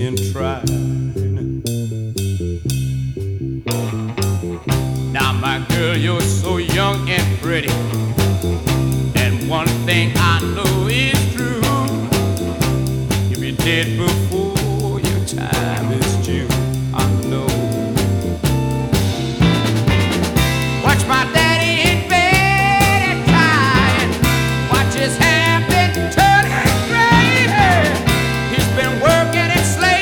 and tried. Now, my girl, you're so young and pretty.